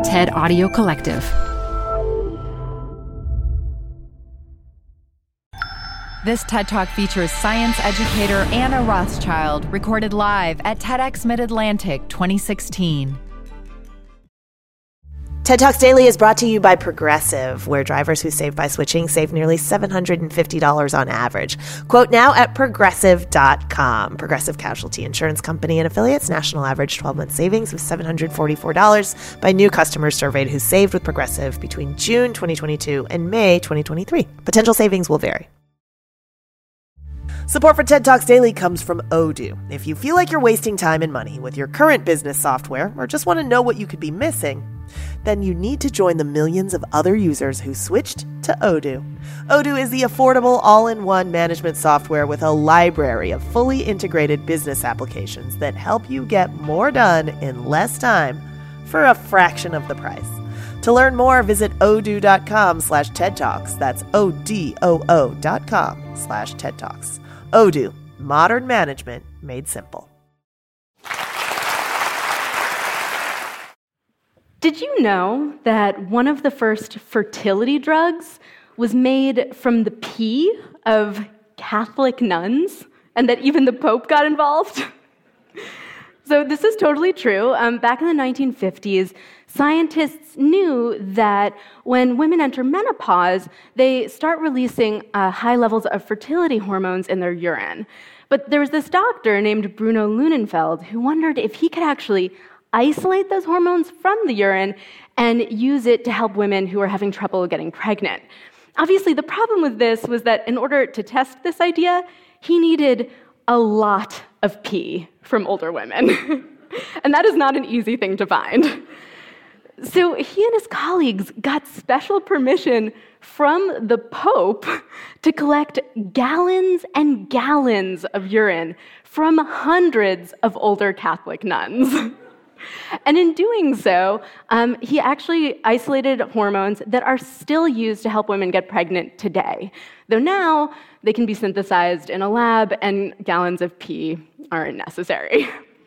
TED Audio Collective. This TED Talk features science educator Anna Rothschild, recorded live at TEDx Mid-Atlantic 2016. TED Talks Daily is brought to you by Progressive, where drivers who save by switching save nearly $750 on average. Quote now at Progressive.com. Progressive Casualty Insurance Company and affiliates. National average 12-month savings of $744 by new customers surveyed who saved with Progressive between June 2022 and May 2023. Potential savings will vary. Support for TED Talks Daily comes from Odoo. If you feel like you're wasting time and money with your current business software or just want to know what you could be missing, then you need to join the millions of other users who switched to Odoo. Odoo is the affordable all-in-one management software with a library of fully integrated business applications that help you get more done in less time for a fraction of the price. To learn more, visit odoo.com/TED Talks. That's ODOO.com/TED Talks. Odoo, modern management made simple. Did you know that one of the first fertility drugs was made from the pee of Catholic nuns, and that even the Pope got involved? So this is totally true. Back in the 1950s, scientists knew that when women enter menopause, they start releasing high levels of fertility hormones in their urine. But there was this doctor named Bruno Lunenfeld who wondered if he could actually isolate those hormones from the urine and use it to help women who are having trouble getting pregnant. Obviously, the problem with this was that in order to test this idea, he needed a lot of pee from older women. And that is not an easy thing to find. So he and his colleagues got special permission from the Pope to collect gallons and gallons of urine from hundreds of older Catholic nuns. And in doing so, he actually isolated hormones that are still used to help women get pregnant today. Though now, they can be synthesized in a lab and gallons of pee aren't necessary.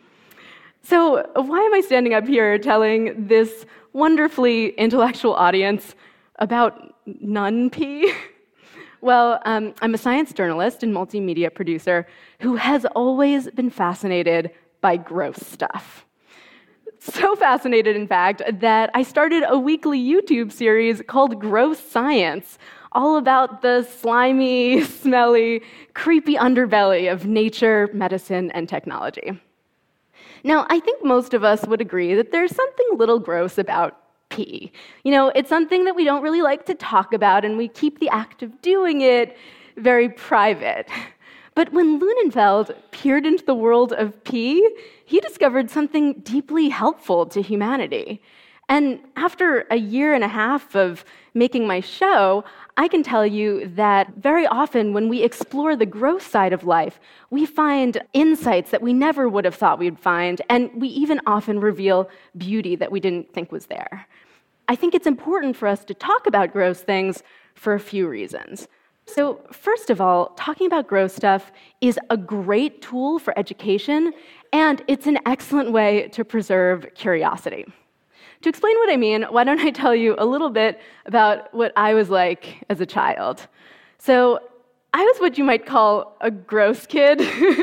So why am I standing up here telling this wonderfully intellectual audience about nun pee? Well, I'm a science journalist and multimedia producer who has always been fascinated by gross stuff. So fascinated, in fact, that I started a weekly YouTube series called Gross Science, all about the slimy, smelly, creepy underbelly of nature, medicine, and technology. Now, I think most of us would agree that there's something a little gross about pee. You know, it's something that we don't really like to talk about, and we keep the act of doing it very private. But when Lunenfeld peered into the world of pee, he discovered something deeply helpful to humanity. And after a year and a half of making my show, I can tell you that very often when we explore the gross side of life, we find insights that we never would have thought we'd find, and we even often reveal beauty that we didn't think was there. I think it's important for us to talk about gross things for a few reasons. So first of all, talking about gross stuff is a great tool for education, and it's an excellent way to preserve curiosity. To explain what I mean, why don't I tell you a little bit about what I was like as a child. So I was what you might call a gross kid.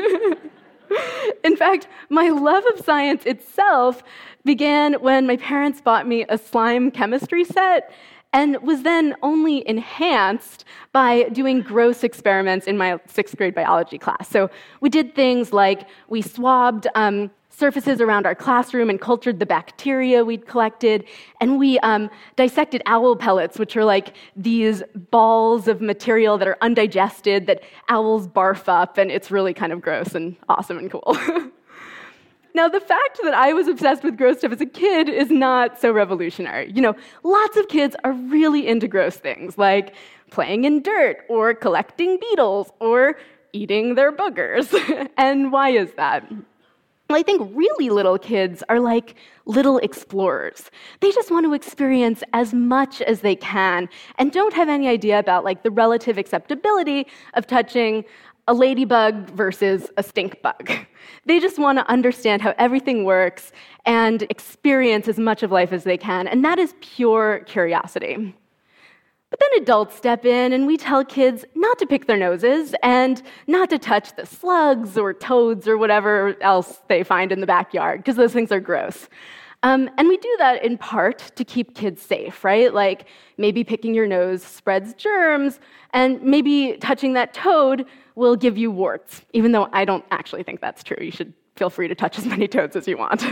In fact, my love of science itself began when my parents bought me a slime chemistry set, and was then only enhanced by doing gross experiments in my 6th grade biology class. So we did things like we swabbed surfaces around our classroom and cultured the bacteria we'd collected, and we dissected owl pellets, which are like these balls of material that are undigested that owls barf up, and it's really kind of gross and awesome and cool. Now, the fact that I was obsessed with gross stuff as a kid is not so revolutionary. You know, lots of kids are really into gross things, like playing in dirt, or collecting beetles, or eating their boogers. And why is that? Well, I think really little kids are like little explorers. They just want to experience as much as they can and don't have any idea about like the relative acceptability of touching a ladybug versus a stink bug. They just want to understand how everything works and experience as much of life as they can, and that is pure curiosity. But then adults step in and we tell kids not to pick their noses and not to touch the slugs or toads or whatever else they find in the backyard, because those things are gross. And we do that in part to keep kids safe, right? Like maybe picking your nose spreads germs, and maybe touching that toad will give you warts, even though I don't actually think that's true. You should feel free to touch as many toads as you want.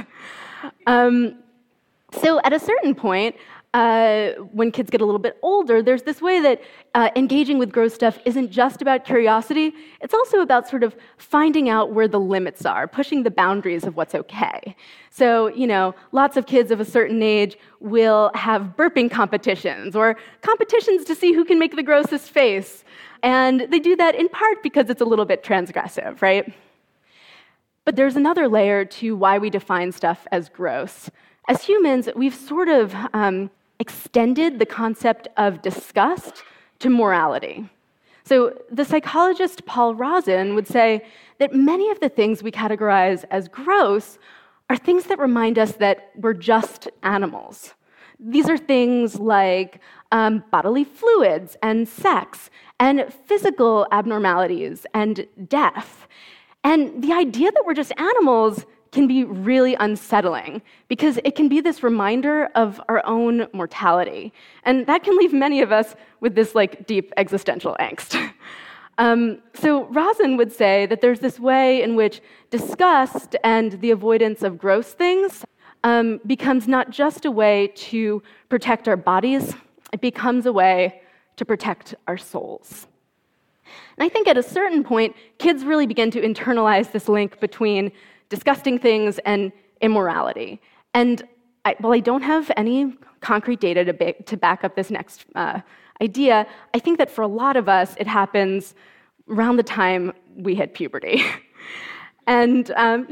So at a certain point, when kids get a little bit older, there's this way that engaging with gross stuff isn't just about curiosity. It's also about sort of finding out where the limits are, pushing the boundaries of what's okay. So, lots of kids of a certain age will have burping competitions or competitions to see who can make the grossest face. And they do that in part because it's a little bit transgressive, right? But there's another layer to why we define stuff as gross. As humans, we've sort of extended the concept of disgust to morality. So the psychologist Paul Rozin would say that many of the things we categorize as gross are things that remind us that we're just animals. These are things like bodily fluids and sex and physical abnormalities and death. And the idea that we're just animals can be really unsettling because it can be this reminder of our own mortality. And that can leave many of us with this deep existential angst. So Rozin would say that there's this way in which disgust and the avoidance of gross things becomes not just a way to protect our bodies, it becomes a way to protect our souls. And I think at a certain point, kids really begin to internalize this link between disgusting things and immorality. And I don't have any concrete data to back up this next idea. I think that for a lot of us, it happens around the time we hit puberty. And,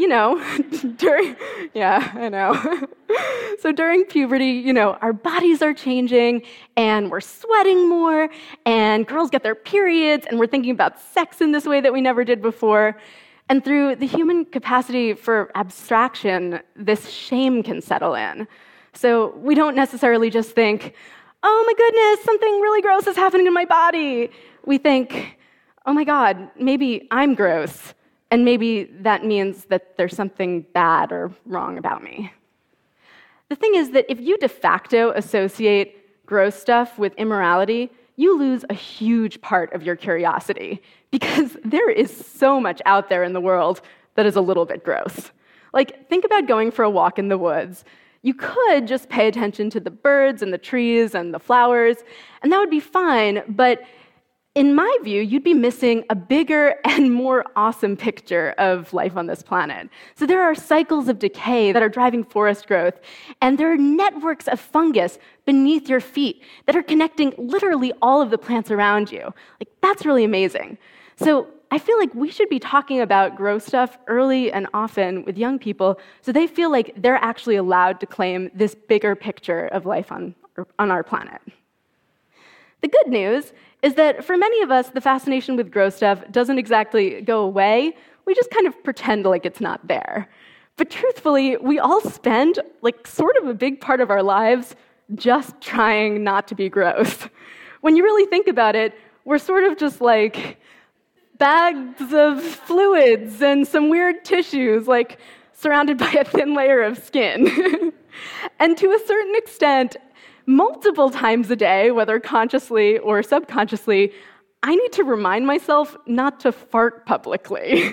So during puberty, our bodies are changing, and we're sweating more, and girls get their periods, and we're thinking about sex in this way that we never did before. And through the human capacity for abstraction, this shame can settle in. So we don't necessarily just think, oh my goodness, something really gross is happening in my body. We think, oh my God, maybe I'm gross. And maybe that means that there's something bad or wrong about me. The thing is that if you de facto associate gross stuff with immorality, you lose a huge part of your curiosity because there is so much out there in the world that is a little bit gross. Think about going for a walk in the woods. You could just pay attention to the birds and the trees and the flowers, and that would be fine, but in my view, you'd be missing a bigger and more awesome picture of life on this planet. So there are cycles of decay that are driving forest growth, and there are networks of fungus beneath your feet that are connecting literally all of the plants around you. That's really amazing. So I feel like we should be talking about gross stuff early and often with young people so they feel like they're actually allowed to claim this bigger picture of life on our planet. The good news is that for many of us, the fascination with gross stuff doesn't exactly go away. We just kind of pretend like it's not there. But truthfully, we all spend sort of a big part of our lives just trying not to be gross. When you really think about it, we're sort of just bags of fluids and some weird tissues, surrounded by a thin layer of skin. And to a certain extent, multiple times a day, whether consciously or subconsciously, I need to remind myself not to fart publicly.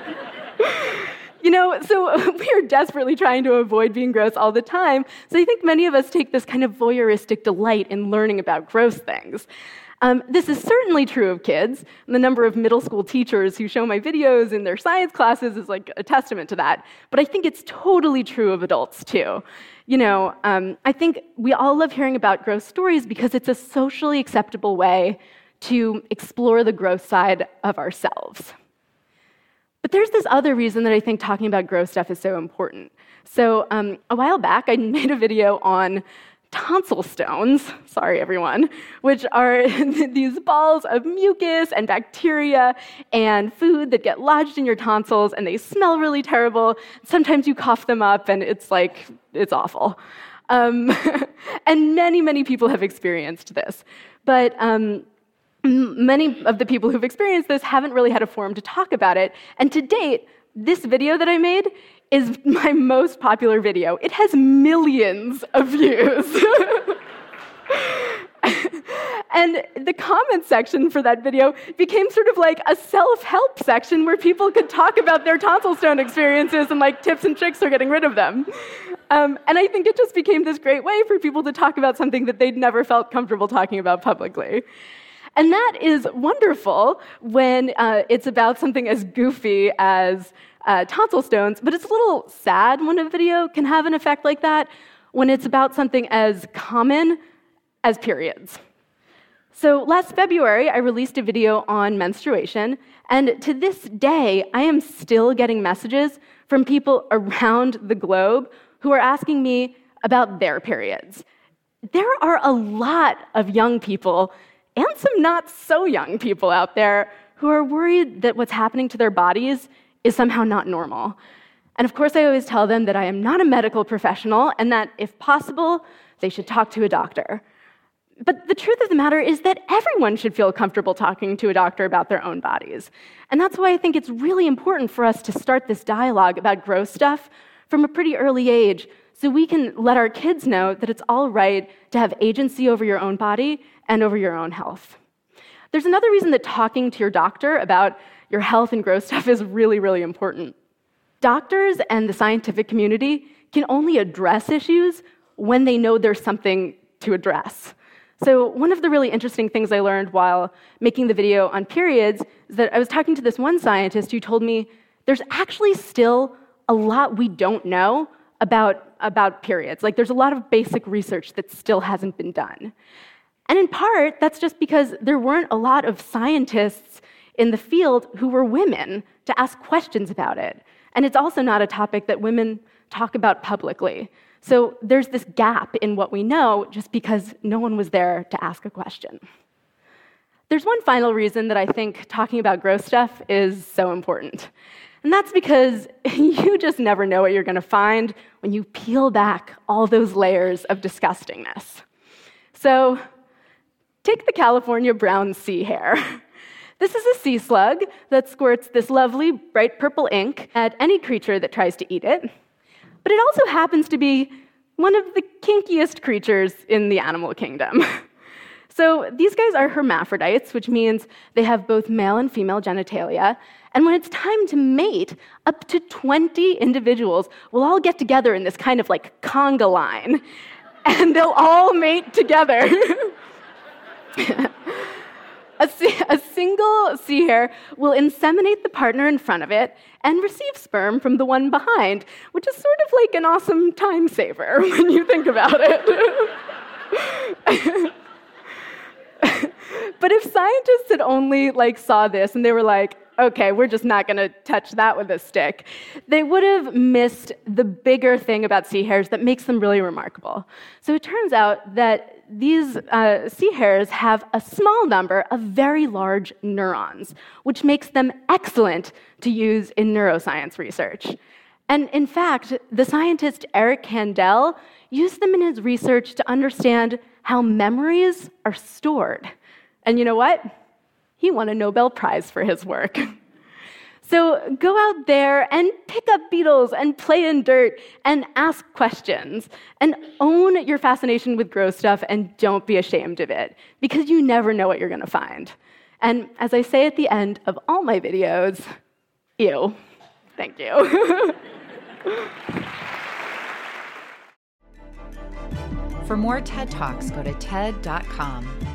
So we are desperately trying to avoid being gross all the time. So I think many of us take this kind of voyeuristic delight in learning about gross things. This is certainly true of kids. The number of middle school teachers who show my videos in their science classes is a testament to that. But I think it's totally true of adults, too. I think we all love hearing about gross stories because it's a socially acceptable way to explore the gross side of ourselves. But there's this other reason that I think talking about gross stuff is so important. So a while back, I made a video on tonsil stones, sorry everyone, which are these balls of mucus and bacteria and food that get lodged in your tonsils, and they smell really terrible. Sometimes you cough them up, and it's awful. And many people have experienced this. But many of the people who've experienced this haven't really had a forum to talk about it. And to date, this video that I made is my most popular video. It has millions of views. And the comment section for that video became sort of like a self-help section where people could talk about their tonsil stone experiences and like tips and tricks for getting rid of them. And I think it just became this great way for people to talk about something that they'd never felt comfortable talking about publicly. And that is wonderful when it's about something as goofy as tonsil stones, but it's a little sad when a video can have an effect like that when it's about something as common as periods. So last February, I released a video on menstruation, and to this day, I am still getting messages from people around the globe who are asking me about their periods. There are a lot of young people and some not so young people out there who are worried that what's happening to their bodies is somehow not normal. And of course, I always tell them that I am not a medical professional and that, if possible, they should talk to a doctor. But the truth of the matter is that everyone should feel comfortable talking to a doctor about their own bodies. And that's why I think it's really important for us to start this dialogue about gross stuff from a pretty early age, so we can let our kids know that it's all right to have agency over your own body and over your own health. There's another reason that talking to your doctor about your health and gross stuff is really, really important. Doctors and the scientific community can only address issues when they know there's something to address. So one of the really interesting things I learned while making the video on periods is that I was talking to this one scientist who told me there's actually still a lot we don't know about periods. Like, there's a lot of basic research that still hasn't been done. And in part, that's just because there weren't a lot of scientists in the field who were women to ask questions about it. And it's also not a topic that women talk about publicly. So there's this gap in what we know just because no one was there to ask a question. There's one final reason that I think talking about gross stuff is so important. And that's because you just never know what you're going to find when you peel back all those layers of disgustingness. So take the California brown sea hare. This is a sea slug that squirts this lovely bright purple ink at any creature that tries to eat it. But it also happens to be one of the kinkiest creatures in the animal kingdom. So these guys are hermaphrodites, which means they have both male and female genitalia. And when it's time to mate, up to 20 individuals will all get together in this kind of like conga line, and they'll all mate together. A single sea hare will inseminate the partner in front of it and receive sperm from the one behind, which is sort of like an awesome time saver when you think about it. But if scientists had only saw this and they were like, okay, we're just not going to touch that with a stick, they would have missed the bigger thing about sea hares that makes them really remarkable. So it turns out that these sea hares have a small number of very large neurons, which makes them excellent to use in neuroscience research. And in fact, the scientist Eric Kandel used them in his research to understand how memories are stored. And you know what? He won a Nobel Prize for his work. So go out there and pick up beetles and play in dirt and ask questions and own your fascination with gross stuff, and don't be ashamed of it, because you never know what you're going to find. And as I say at the end of all my videos, ew. Thank you. For more TED Talks, go to TED.com.